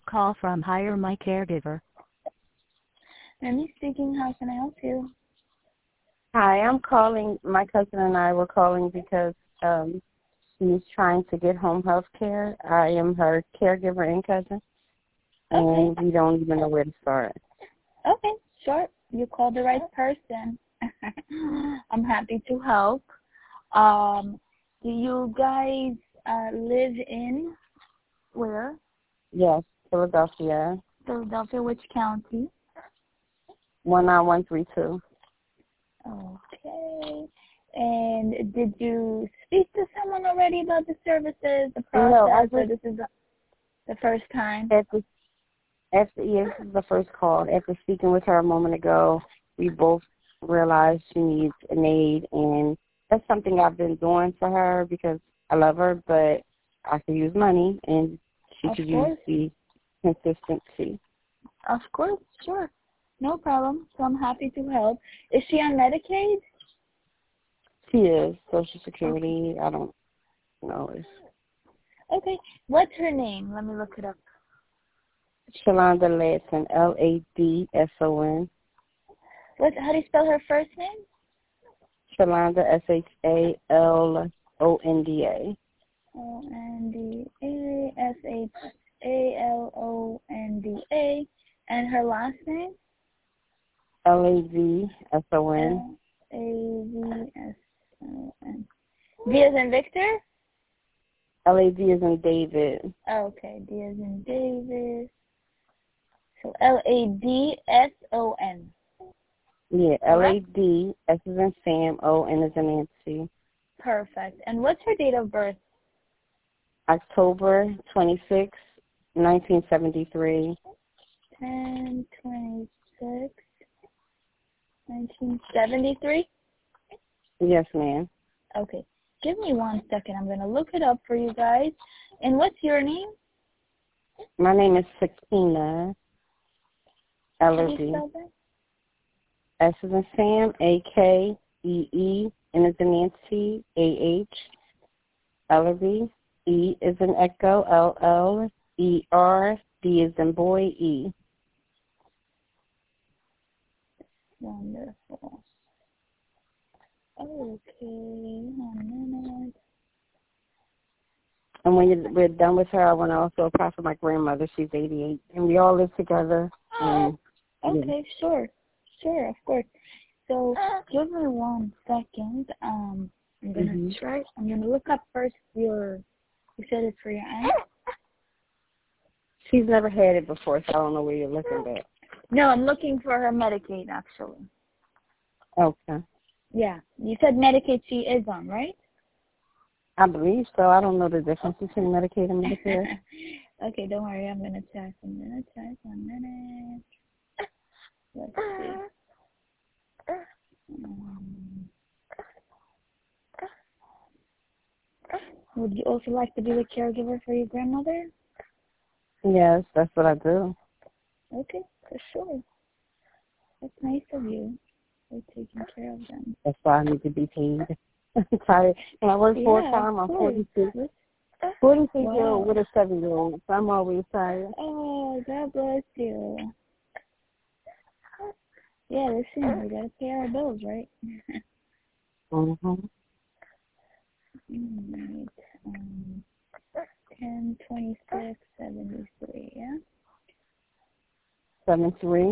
call from Hire My Caregiver. Amy speaking. How can I help you? Hi, I'm calling. My cousin and I were calling because she's trying to get home health care. I am her caregiver and cousin, and we don't even know where to start. Okay, sure. You called the right person. I'm happy to help. Do you guys live in where? Yes, Philadelphia. Philadelphia, which county? 19132. Okay. And did you speak to someone already about the services, the process, No, or this is the first time? Yes, this is the first call. After speaking with her a moment ago, we both realized she needs an aid, and that's something I've been doing for her because I love her, but I could use money, and she could use the consistency. Of course, sure. No problem. So I'm happy to help. Is she on Medicaid? She is. Social Security, I don't know. Okay. What's her name? Let me look it up. Shalonda Ladson, Ladson. How do you spell her first name? Shalonda, Shalonda. Shalonda. And her last name? Lavson. Lavson. V as in Victor? Lav as in David. Okay, D as in David. So Ladson. Yeah, Lad, S as in Sam, O, N as in Nancy. Perfect. And what's her date of birth? October 26, 1973. 10/26, 1973? Yes, ma'am. Okay. Give me 1 second. I'm going to look it up for you guys. And what's your name? My name is Sakina Ellerby. S as in Sam, Akee, N as in Nancy, AH, Ellerby. E is in Echo, LLER, D is in boy, E. Wonderful. Okay, 1 minute. And when we're done with her, I want to also apply for my grandmother. She's 88, and we all live together. Okay, sure, of course. So give me 1 second. I'm gonna try. I'm gonna look up first you said it's for your aunt? She's never had it before, so I don't know where you're looking at. No, I'm looking for her Medicaid, actually. Okay. Yeah, you said Medicaid she is on, right? I believe so. I don't know the difference between Medicaid and Medicare. Okay, don't worry. I'm going to check. 1 minute. Let's see. Would you also like to be the caregiver for your grandmother? Yes, that's what I do. Okay, for sure. That's nice of you. We're taking care of them. That's why I need to be paid. I'm tired. And I work full-time. I'm 46. 46 years old with a 7-year-old, so I'm always tired. Oh, God bless you. Yeah, listen, we got to pay our bills, right? Mm-hmm. 10/26/73, yeah? 73.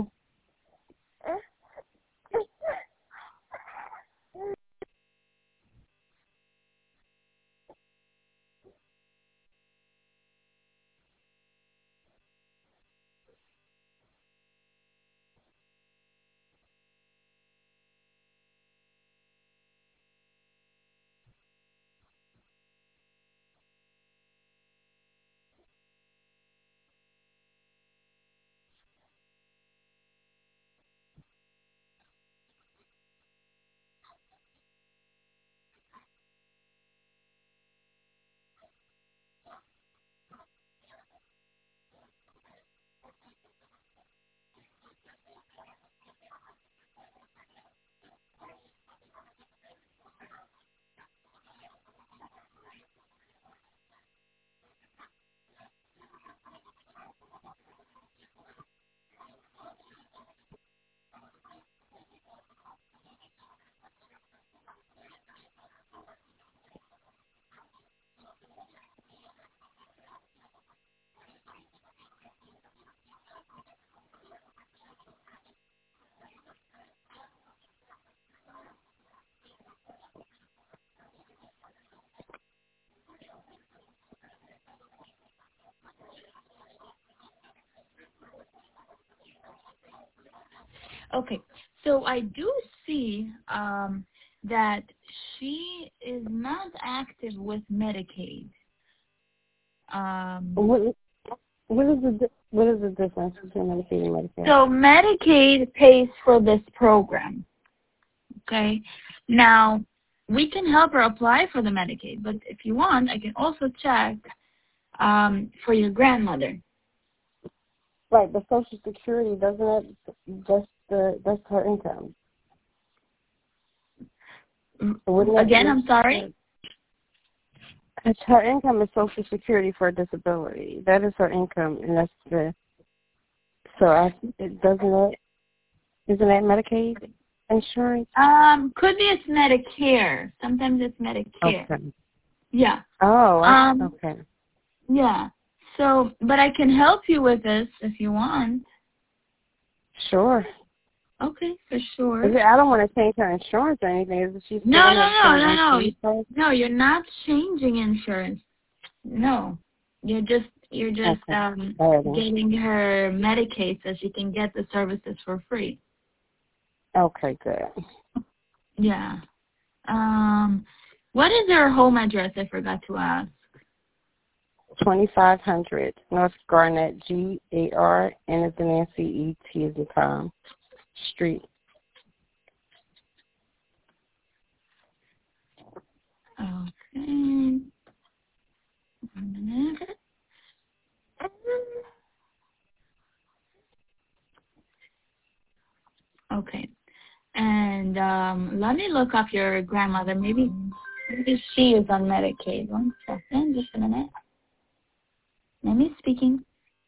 Okay, so I do see that she is not active with Medicaid. What is the difference between Medicaid and Medicare? So Medicaid pays for this program. Okay, now we can help her apply for the Medicaid, but if you want, I can also check for your grandmother. Right, but Social Security doesn't that's her income. Again, I'm sorry. It's her income is Social Security for disability. That is her income, and that's the. So isn't that Medicaid insurance? Could be it's Medicare. Sometimes it's Medicare. Okay. Yeah. Oh. Okay. Yeah. So, but I can help you with this if you want. Sure. Okay, for sure. I don't want to change her insurance or anything. Is she No. No, you're not changing insurance. No. You're just okay. getting her Medicaid so she can get the services for free. Okay, good. Yeah. What is her home address? I forgot to ask. 2500 North Garnett, GAR, N as in Nancy, ET as in Tom, Street. Okay. 1 minute. Okay. And let me look up your grandmother. Maybe she is on Medicaid. 1 second, just a minute. Let me speaking.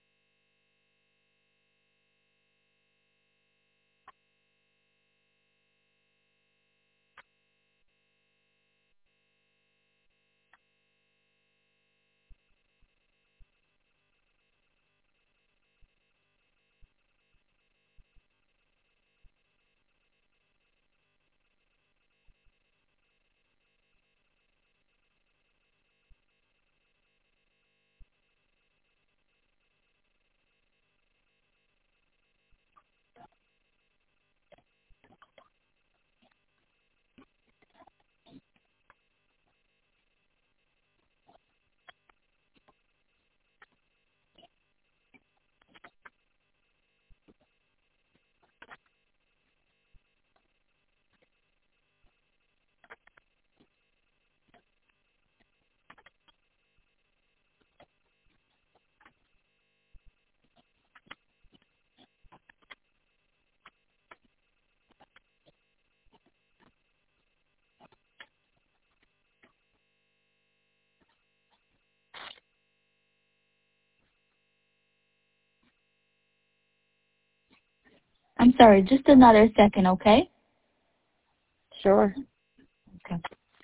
I'm sorry, just another second, okay? Sure. Okay.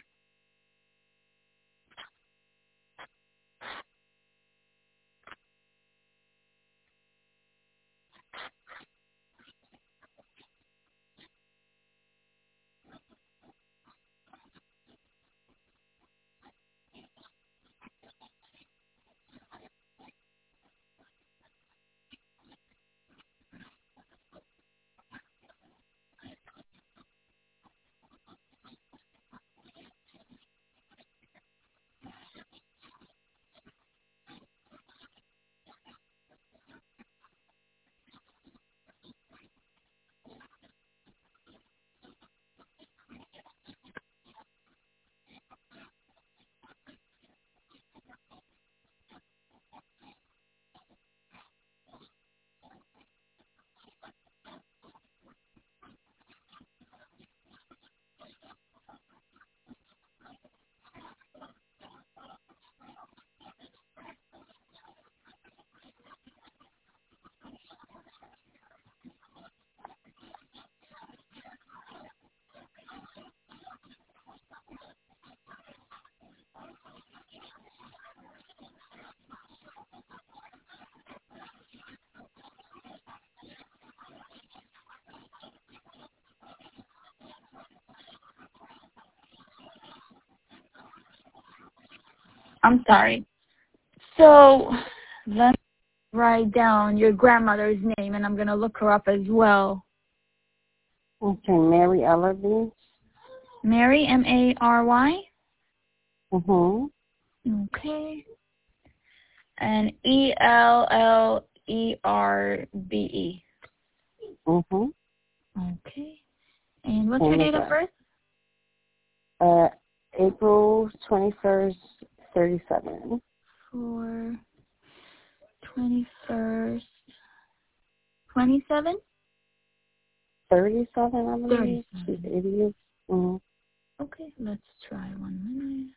I'm sorry. So let me write down your grandmother's name, and I'm going to look her up as well. Okay, Mary Ellerby. Mary, M-A-R-Y. Okay. And E-L-L-E-R-B-E. Okay. And what's your date of birth? April 21st, 37. 21st, 27? 37, I believe. 37. She's 80. Okay, let's try 1 minute.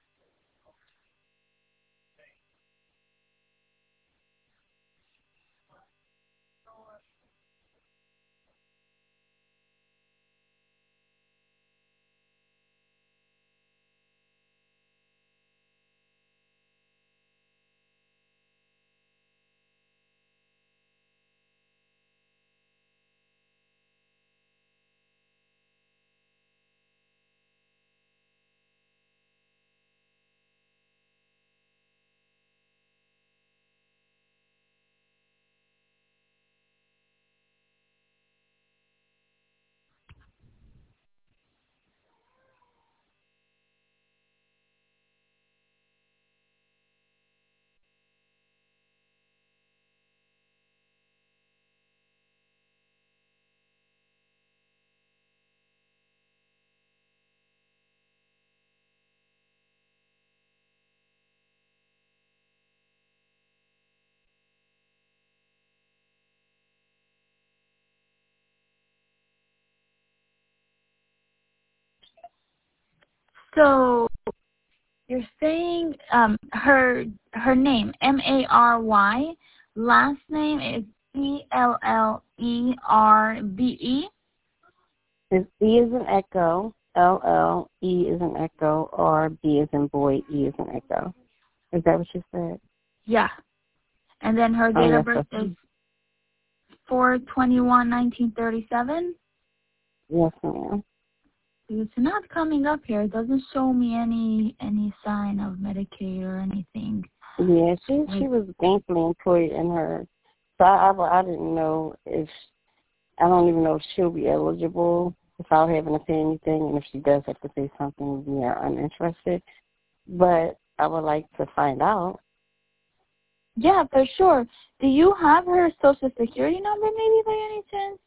So you're saying her name, M-A-R-Y, last name is E-L-L-E-R-B-E? It's E is an echo, L-L, E is an echo, R, B is in boy, E is an echo. Is that what you said? Yeah. And then her date of birth is 4/21/1937? Yes, ma'am. It's not coming up here. It doesn't show me any sign of Medicaid or anything. Yeah, she was gainfully employed in her. So I didn't know if, I don't even know if she'll be eligible without having to say anything, and if she does have to say something, we are uninterested. But I would like to find out. Yeah, for sure. Do you have her social security number maybe by any chance?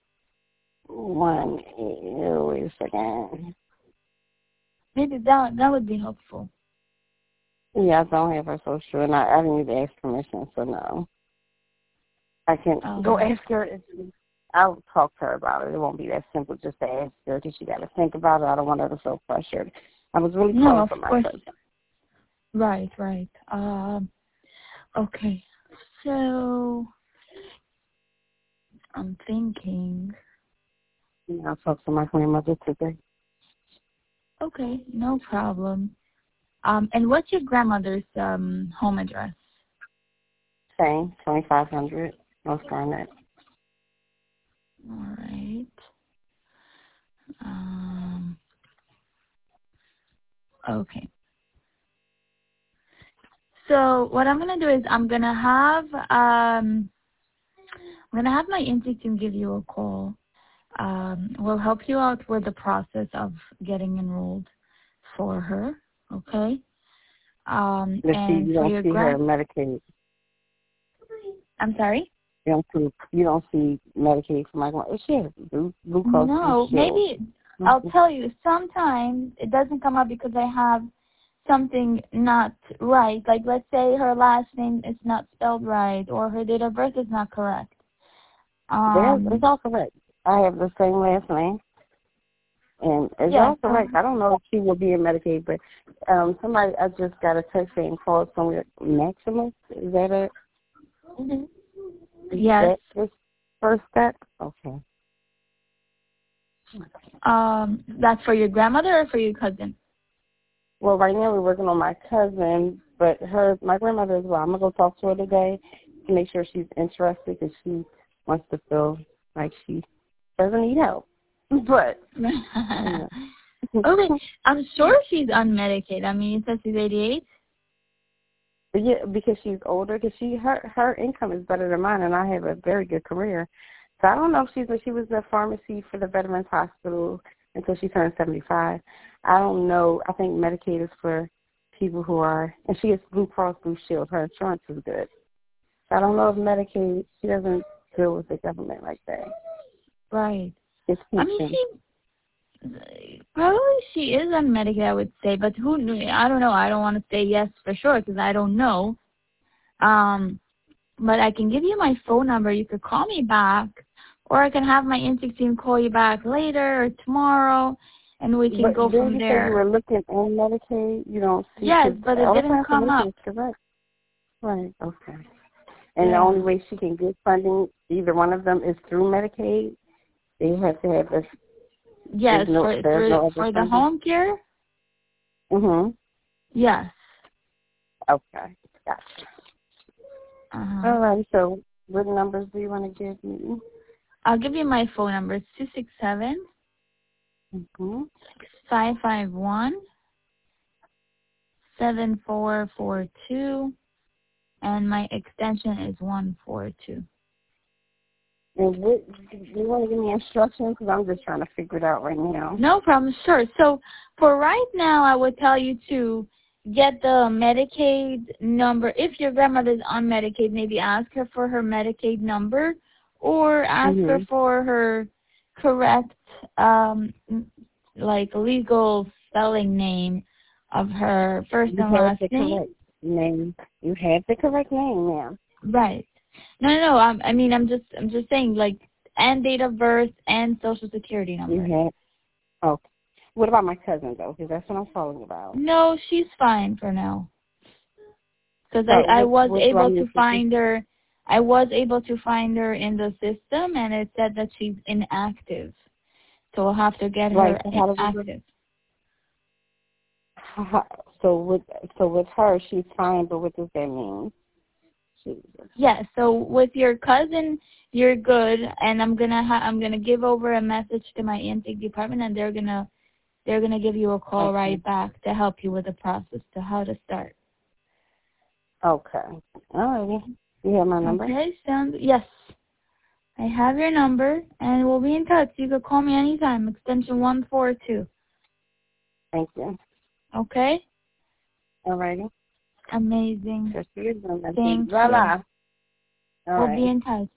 Wait a second. Maybe that would be helpful. Yeah, I don't have her social, and I didn't even ask permission, so no. I can go ask her. I'll talk to her about it. It won't be that simple just to ask her because she got to think about it. I don't want her to feel pressured. I was really calling for my cousin. Right. Okay. So I'm thinking. Yeah, I'll talk to my grandmother today. Okay, no problem. And what's your grandmother's home address? Same, 2500 North Garnet. All right. Okay. So what I'm gonna do is I'm gonna have my intake team give you a call. We'll help you out with the process of getting enrolled for her. Okay. And you for don't your see her Medicaid. I'm sorry. You don't see Medicaid for my grandma. She has glucose. No, maybe I'll tell you. Sometimes it doesn't come up because I have something not right. Like let's say her last name is not spelled right, or her date of birth is not correct. It's all correct. I have the same last name, and it's all correct. I don't know if she will be in Medicaid, but somebody I just got a text saying call somewhere Maximus. Is that it? Mm-hmm. Yes. That's first step? Okay. That's for your grandmother or for your cousin? Well, right now we're working on my cousin, but my grandmother as well. I'm going to go talk to her today to make sure she's interested because she wants to feel like she doesn't need help. But, Okay, I'm sure she's unmedicated. I mean, it says she's 88. Yeah, because she's older. Because her income is better than mine, and I have a very good career. So I don't know if she was the pharmacy for the Veterans Hospital until she turned 75. I don't know. I think Medicaid is for people who are, and she is Blue Cross Blue Shield. Her insurance is good. So I don't know if Medicaid, she doesn't deal with the government like that. Right. It's I mean, she is on Medicaid, I would say, but who knew? I don't know. I don't want to say yes for sure because I don't know. But I can give you my phone number. You could call me back, or I can have my intake team call you back later or tomorrow, and we can go from there. But you were looking on Medicaid. You don't see. Yes, but it didn't come up. Correct. Right. Okay. And the only way she can get funding, either one of them, is through Medicaid. They have to have this. Yes, for the home care. Yes. Okay. Gotcha. All right. So, what numbers do you want to give me? I'll give you my phone number. It's 267 551 7442. And my extension is 142. And do you want to give me instructions? Because I'm just trying to figure it out right now. No problem. Sure. So for right now, I would tell you to get the Medicaid number. If your grandmother's on Medicaid, maybe ask her for her Medicaid number or ask her for her correct, legal spelling name of her first and last name. You have the correct name now. Right. No. I'm just saying, and date of birth and social security number. Okay. What about my cousin though? Because that's what I'm calling about. No, she's fine for now. Because I was able to find her. I was able to find her in the system, and it said that she's inactive. So we'll have to get her active. So with her, she's fine, but what does that mean? Yes. So with your cousin, you're good, and I'm gonna give over a message to my intake department, and they're gonna give you a call right back to help you with the process to how to start. Okay. All right. You have my number? Okay. Yes. I have your number, and we'll be in touch. You can call me anytime. Extension 142. Thank you. Okay. All righty. Amazing. Thank you. We'll be in touch.